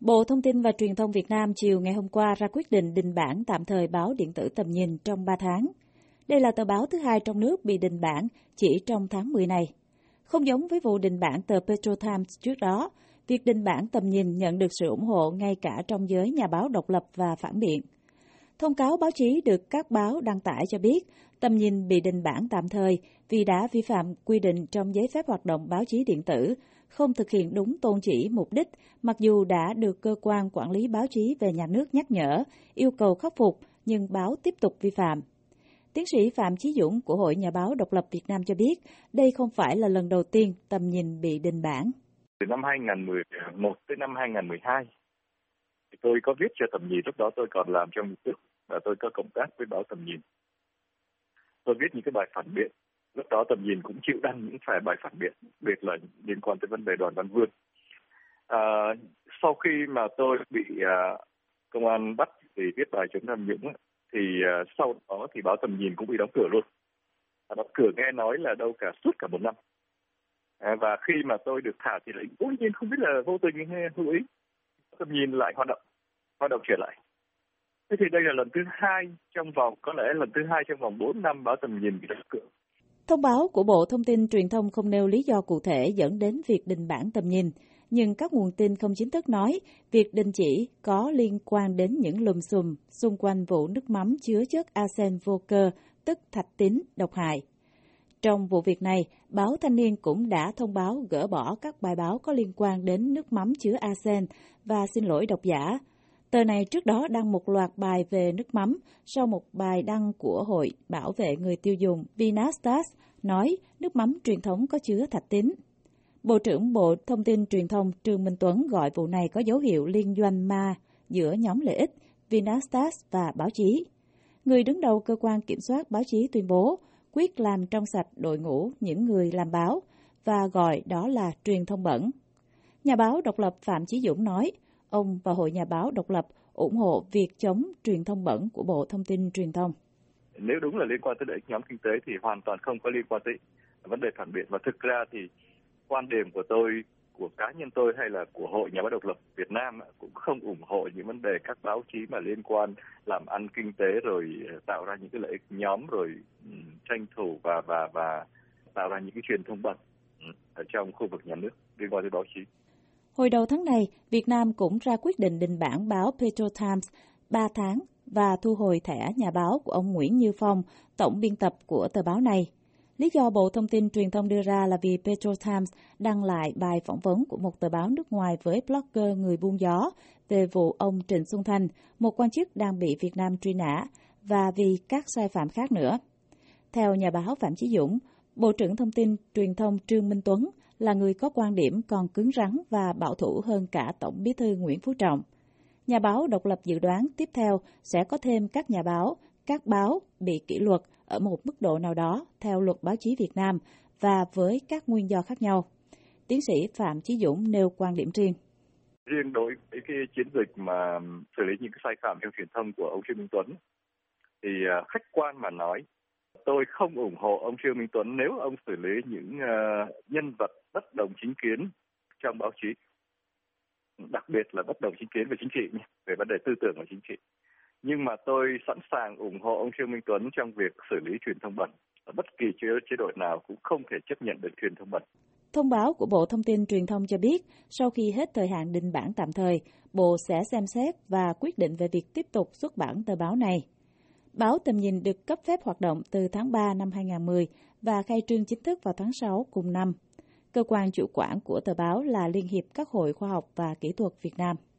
Bộ Thông tin và Truyền thông Việt Nam chiều ngày hôm qua ra quyết định đình bản tạm thời báo điện tử Tầm Nhìn trong 3 tháng. Đây là tờ báo thứ hai trong nước bị đình bản chỉ trong tháng 10 này. Không giống với vụ đình bản tờ Petro Times trước đó, việc đình bản Tầm Nhìn nhận được sự ủng hộ ngay cả trong giới nhà báo độc lập và phản biện. Thông cáo báo chí được các báo đăng tải cho biết Tầm Nhìn bị đình bản tạm thời vì đã vi phạm quy định trong giấy phép hoạt động báo chí điện tử, không thực hiện đúng tôn chỉ mục đích, mặc dù đã được cơ quan quản lý báo chí về nhà nước nhắc nhở, yêu cầu khắc phục, nhưng báo tiếp tục vi phạm. Tiến sĩ Phạm Chí Dũng của Hội Nhà báo Độc lập Việt Nam cho biết, đây không phải là lần đầu tiên Tầm Nhìn bị đình bản. Từ năm 2011 tới năm 2012, tôi có viết cho Tầm Nhìn, lúc đó tôi còn làm trong nước và tôi có cộng tác với báo Tầm Nhìn. Tôi viết những cái bài phản biện. Lúc đó Tầm Nhìn cũng chịu đăng những bài phản biện, đặc biệt là liên quan tới vấn đề Đoàn Văn Vươn. Sau khi mà tôi bị công an bắt vì viết bài chống tham nhũng, thì sau đó thì báo Tầm Nhìn cũng bị đóng cửa luôn. Đóng cửa nghe nói là đâu cả suốt cả 1 năm. Và khi mà tôi được thả thì lại cố nhiên không biết là vô tình hay hữu ý, Tầm Nhìn lại hoạt động trở lại. Thế thì đây là lần thứ hai có lẽ lần thứ hai trong vòng 4 năm báo Tầm Nhìn bị đóng cửa. Thông báo của Bộ Thông tin Truyền thông không nêu lý do cụ thể dẫn đến việc đình bản Tầm Nhìn, nhưng các nguồn tin không chính thức nói việc đình chỉ có liên quan đến những lùm xùm xung quanh vụ nước mắm chứa chất arsen vô cơ, tức thạch tín, độc hại. Trong vụ việc này, báo Thanh niên cũng đã thông báo gỡ bỏ các bài báo có liên quan đến nước mắm chứa arsen và xin lỗi độc giả. Tờ này trước đó đăng một loạt bài về nước mắm sau một bài đăng của Hội Bảo vệ người tiêu dùng Vinastas nói nước mắm truyền thống có chứa thạch tín. Bộ trưởng Bộ Thông tin Truyền thông Trương Minh Tuấn gọi vụ này có dấu hiệu liên doanh ma giữa nhóm lợi ích Vinastas và báo chí. Người đứng đầu cơ quan kiểm soát báo chí tuyên bố quyết làm trong sạch đội ngũ những người làm báo và gọi đó là truyền thông bẩn. Nhà báo độc lập Phạm Chí Dũng nói, ông và Hội Nhà báo độc lập ủng hộ việc chống truyền thông bẩn của Bộ Thông tin Truyền thông. Nếu đúng là liên quan tới lợi ích nhóm kinh tế thì hoàn toàn không có liên quan tới vấn đề phản biện. Và thực ra thì quan điểm của tôi, của cá nhân tôi hay là của Hội Nhà báo độc lập Việt Nam cũng không ủng hộ những vấn đề các báo chí mà liên quan làm ăn kinh tế rồi tạo ra những cái lợi ích nhóm rồi tranh thủ và tạo ra những cái truyền thông bẩn ở trong khu vực nhà nước liên quan tới báo chí. Hồi đầu tháng này, Việt Nam cũng ra quyết định đình bản báo Petro Times 3 tháng và thu hồi thẻ nhà báo của ông Nguyễn Như Phong, tổng biên tập của tờ báo này. Lý do Bộ Thông tin Truyền thông đưa ra là vì Petro Times đăng lại bài phỏng vấn của một tờ báo nước ngoài với blogger người buôn gió về vụ ông Trịnh Xuân Thanh, một quan chức đang bị Việt Nam truy nã, và vì các sai phạm khác nữa. Theo nhà báo Phạm Chí Dũng, Bộ trưởng Thông tin Truyền thông Trương Minh Tuấn là người có quan điểm còn cứng rắn và bảo thủ hơn cả Tổng Bí thư Nguyễn Phú Trọng. Nhà báo độc lập dự đoán tiếp theo sẽ có thêm các báo bị kỷ luật ở một mức độ nào đó theo luật báo chí Việt Nam và với các nguyên do khác nhau. Tiến sĩ Phạm Chí Dũng nêu quan điểm riêng. Riêng đối với cái chiến dịch mà xử lý những cái sai phạm trong truyền thông của ông Trương Minh Tuấn, thì khách quan mà nói, tôi không ủng hộ ông Trương Minh Tuấn nếu ông xử lý những nhân vật bất đồng chính kiến trong báo chí, đặc biệt là bất đồng chính kiến về chính trị, về vấn đề tư tưởng và chính trị. Nhưng mà tôi sẵn sàng ủng hộ ông Trương Minh Tuấn trong việc xử lý truyền thông bẩn. Bất kỳ chế độ nào cũng không thể chấp nhận được truyền thông bẩn. Thông báo của Bộ Thông tin Truyền thông cho biết, sau khi hết thời hạn đình bản tạm thời, Bộ sẽ xem xét và quyết định về việc tiếp tục xuất bản tờ báo này. Báo Tầm Nhìn được cấp phép hoạt động từ tháng 3 năm 2010 và khai trương chính thức vào tháng 6 cùng năm. Cơ quan chủ quản của tờ báo là Liên hiệp các hội khoa học và kỹ thuật Việt Nam.